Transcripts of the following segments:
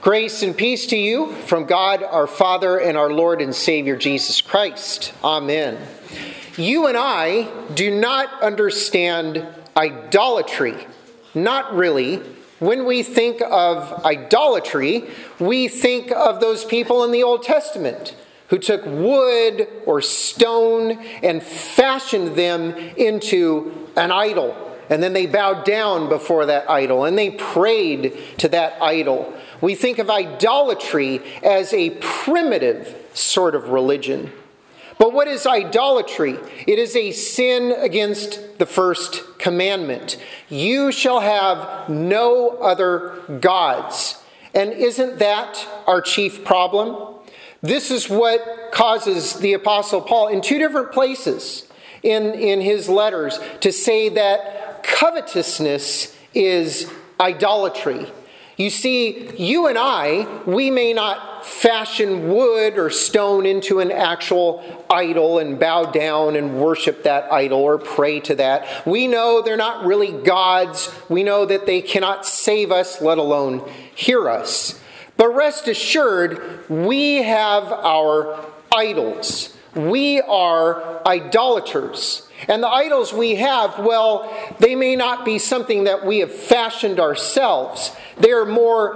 Grace and peace to you from God our Father and our Lord and Savior Jesus Christ. Amen. You and I do not understand idolatry. Not really. When we think of idolatry, we think of those people in the Old Testament who took wood or stone and fashioned them into an idol. And then they bowed down before that idol and they prayed to that idol. We think of idolatry as a primitive sort of religion. But what is idolatry? It is a sin against the first commandment. You shall have no other gods. And isn't that our chief problem? This is what causes the Apostle Paul in two different places in his letters to say that covetousness is idolatry. You see, you and I, we may not fashion wood or stone into an actual idol and bow down and worship that idol or pray to that. We know they're not really gods. We know that they cannot save us, let alone hear us. But rest assured, we have our idols. We are idolaters. And the idols we have, well, they may not be something that we have fashioned ourselves. They are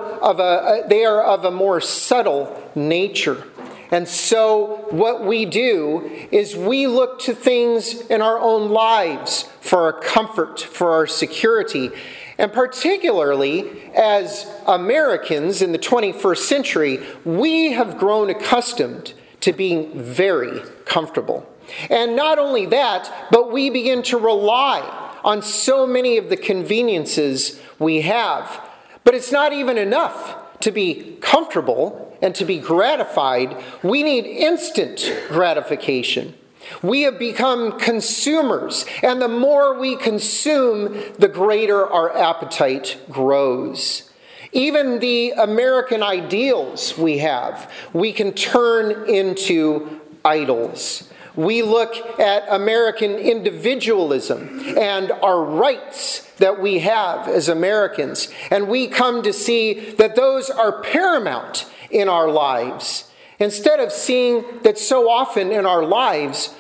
of a more subtle nature. And so what we do is we look to things in our own lives for our comfort, for our security. And particularly as Americans in the 21st century, we have grown accustomed to being very comfortable. And not only that, but we begin to rely on so many of the conveniences we have. But it's not even enough to be comfortable and to be gratified. We need instant gratification. We have become consumers, and the more we consume, the greater our appetite grows. Even the American ideals we have, we can turn into idols. We look at American individualism and our rights that we have as Americans, and we come to see that those are paramount in our lives. Instead of seeing that so often in our lives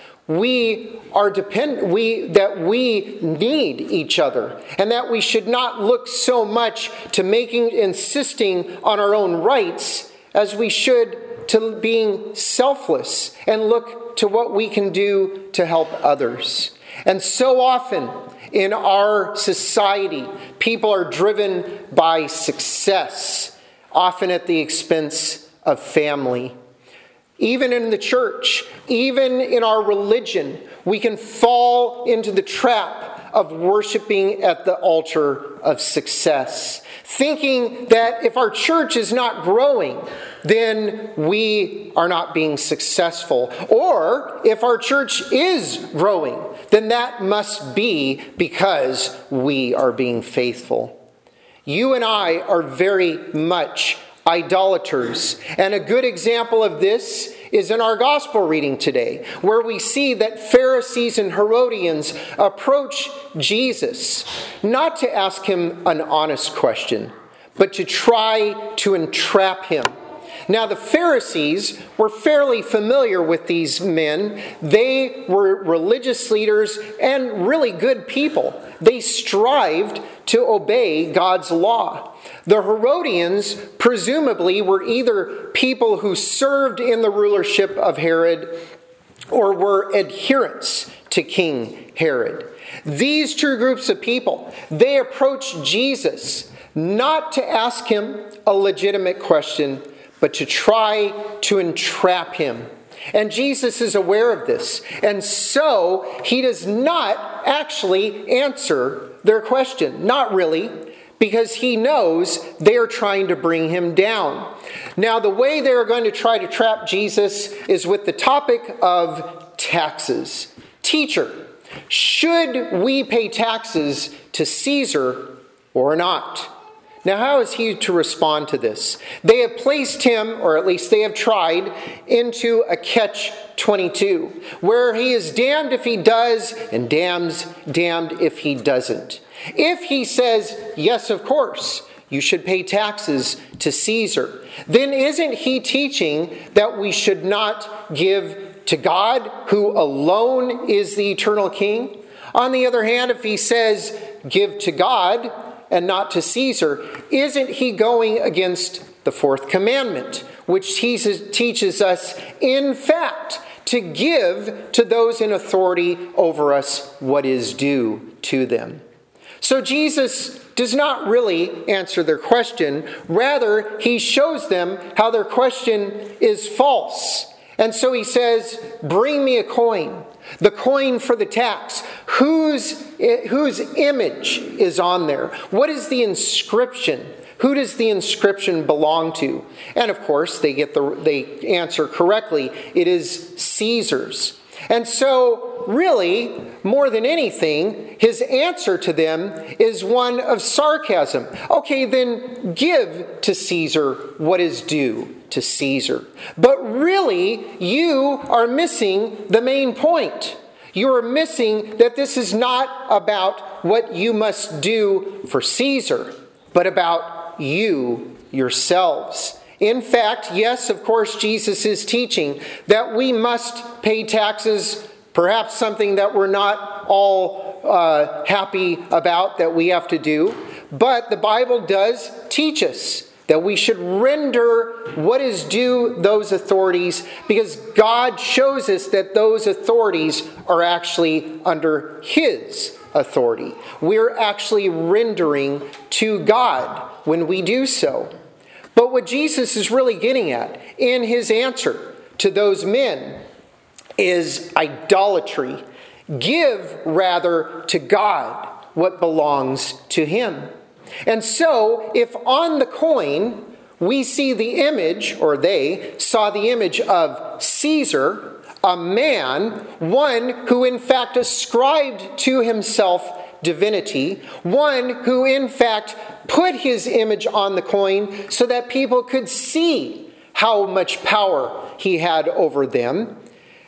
we are that we need each other, and that we should not look so much to insisting on our own rights as we should to being selfless and look to what we can do to help others. And so often in our society, people are driven by success, often at the expense of family. Even in the church, even in our religion, we can fall into the trap of worshiping at the altar of success, thinking that if our church is not growing, then we are not being successful. Or if our church is growing, then that must be because we are being faithful. You and I are very much idolaters. And a good example of this is in our gospel reading today, where we see that Pharisees and Herodians approach Jesus, not to ask him an honest question, but to try to entrap him. Now, the Pharisees were fairly familiar with these men. They were religious leaders and really good people. They strived to obey God's law. The Herodians presumably were either people who served in the rulership of Herod or were adherents to King Herod. These two groups of people, they approached Jesus not to ask him a legitimate question, but to try to entrap him. And Jesus is aware of this. And so he does not actually answer their question. Not really, because he knows they are trying to bring him down. Now, the way they are going to try to trap Jesus is with the topic of taxes. Teacher, should we pay taxes to Caesar or not? Now, how is he to respond to this? They have placed him, or at least they have tried, into a catch-22, where he is damned if he does and damned if he doesn't. If he says, yes, of course, You should pay taxes to Caesar. Then isn't he teaching that we should not give to God, who alone is the eternal king? On the other hand, if he says, give to God and not to Caesar, isn't he going against the fourth commandment, which teaches us, in fact, to give to those in authority over us what is due to them? So Jesus does not really answer their question. Rather, he shows them how their question is false. And so he says, bring me a coin, the coin for the tax. Whose image is on there? What is the inscription? Who does the inscription belong to? And of course, they answer correctly. It is Caesar's. And so, really, more than anything, his answer to them is one of sarcasm. Okay, then give to Caesar what is due to Caesar. But really, you are missing the main point. You are missing that this is not about what you must do for Caesar, but about you yourselves. In fact, yes, of course, Jesus is teaching that we must pay taxes, perhaps something that we're not all happy about that we have to do. But the Bible does teach us that we should render what is due those authorities, because God shows us that those authorities are actually under His authority. We're actually rendering to God when we do so. But what Jesus is really getting at in his answer to those men is idolatry. Give rather to God what belongs to him. And so, if on the coin we see the image, or they saw the image of Caesar, a man, one who in fact ascribed to himself divinity, one who in fact put his image on the coin so that people could see how much power he had over them.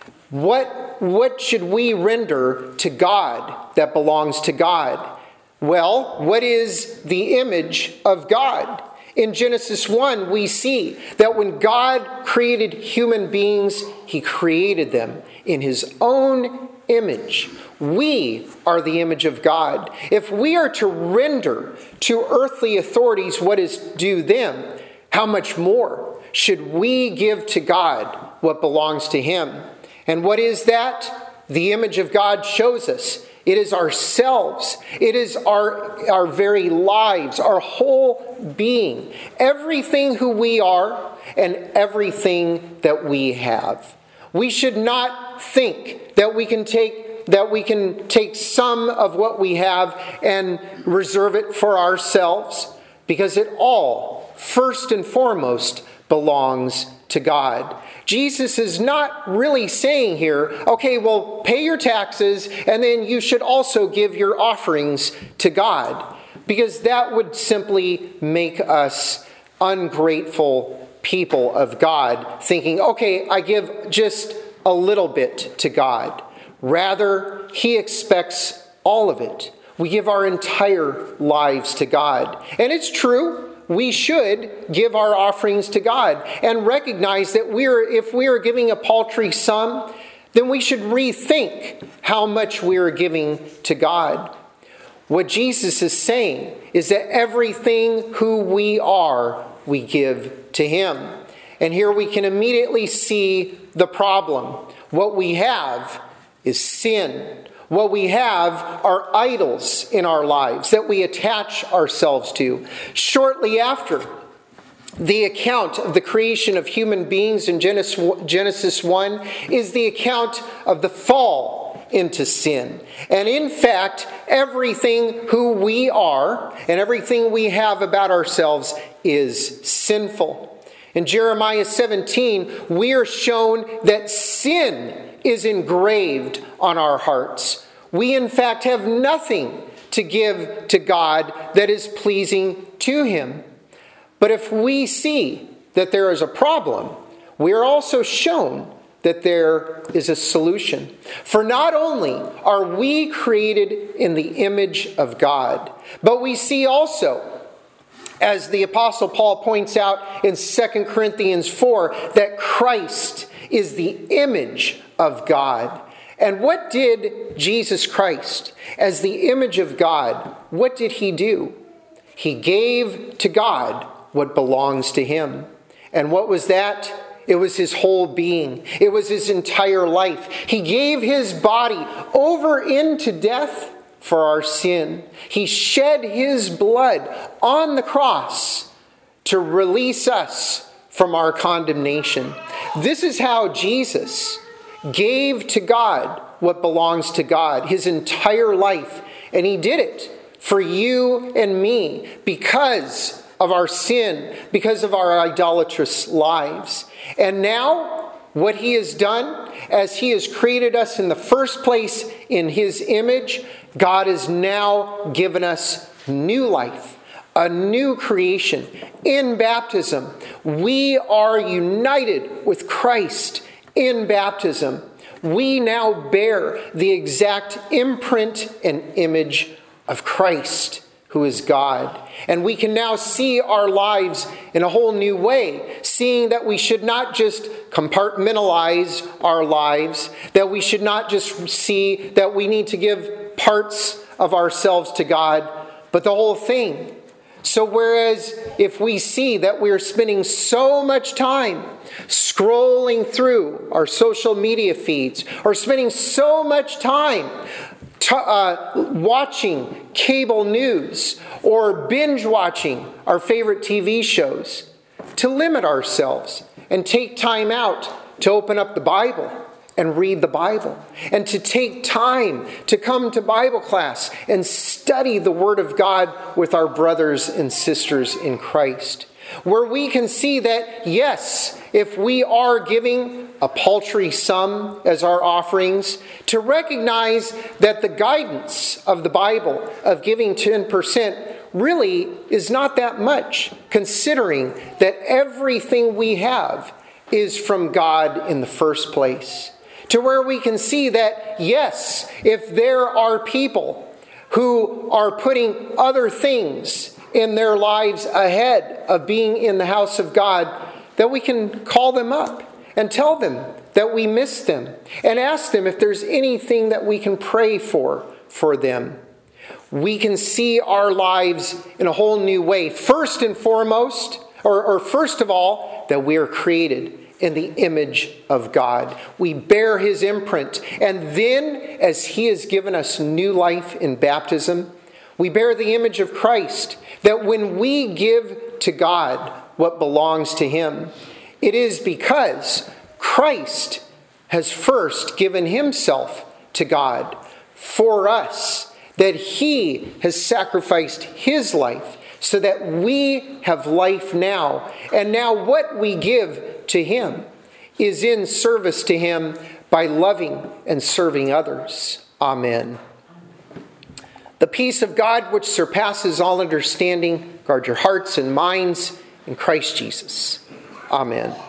What should we render to God that belongs to God? Well, what is the image of God? In Genesis 1, we see that when God created human beings, he created them in his own image. We are the image of God. If we are to render to earthly authorities what is due them, how much more should we give to God what belongs to him? And what is that? The image of God shows us. It is ourselves. It is our very lives, our whole being, everything who we are and everything that we have. We should not think that we can take some of what we have and reserve it for ourselves, because it all, first and foremost, belongs to God. Jesus is not really saying here, okay, well, pay your taxes and then you should also give your offerings to God, because that would simply make us ungrateful people of God, thinking, okay, I give just a little bit to God. Rather, he expects all of it. We give our entire lives to God. And it's true, we should give our offerings to God and recognize that if we are giving a paltry sum, then we should rethink how much we are giving to God. What Jesus is saying is that everything who we are, we give to him. And here we can immediately see the problem. What we have is sin. What we have are idols in our lives that we attach ourselves to. Shortly after the account of the creation of human beings in Genesis 1 is the account of the fall into sin. And in fact, everything who we are and everything we have about ourselves is sinful. In Jeremiah 17, we are shown that sin is engraved on our hearts. We, in fact, have nothing to give to God that is pleasing to him. But if we see that there is a problem, we are also shown that there is a solution. For not only are we created in the image of God, but we see also As the Apostle Paul points out in 2 Corinthians 4, that Christ is the image of God. And what did Jesus Christ, as the image of God, what did he do? He gave to God what belongs to him. And what was that? It was his whole being. It was his entire life. He gave his body over into death for our sin. He shed his blood on the cross to release us from our condemnation. This is how Jesus gave to God what belongs to God, his entire life. And he did it for you and me because of our sin, because of our idolatrous lives. And now, what he has done, as he has created us in the first place in his image, God has now given us new life, a new creation. In baptism, we are united with Christ in baptism. We now bear the exact imprint and image of Christ, who is God. And we can now see our lives in a whole new way, seeing that we should not just compartmentalize our lives, that we should not just see that we need to give parts of ourselves to God, but the whole thing. So whereas if we see that we're spending so much time scrolling through our social media feeds, or spending so much time watching cable news, or binge watching our favorite TV shows, to limit ourselves and take time out to open up the Bible and read the Bible, and to take time to come to Bible class and study the Word of God with our brothers and sisters in Christ, where we can see that, yes, if we are giving a paltry sum as our offerings, to recognize that the guidance of the Bible of giving 10% really is not that much, considering that everything we have is from God in the first place. To where we can see that, yes, if there are people who are putting other things in their lives ahead of being in the house of God, that we can call them up and tell them that we miss them, and ask them if there's anything that we can pray for them. We can see our lives in a whole new way. First and foremost, or first of all, that we are created in the image of God. We bear his imprint. And then, as he has given us new life in baptism, we bear the image of Christ, that when we give to God what belongs to him, it is because Christ has first given himself to God for us, that he has sacrificed his life so that we have life now. And now what we give to him is in service to him by loving and serving others. Amen. The peace of God, which surpasses all understanding, guard your hearts and minds in Christ Jesus. Amen.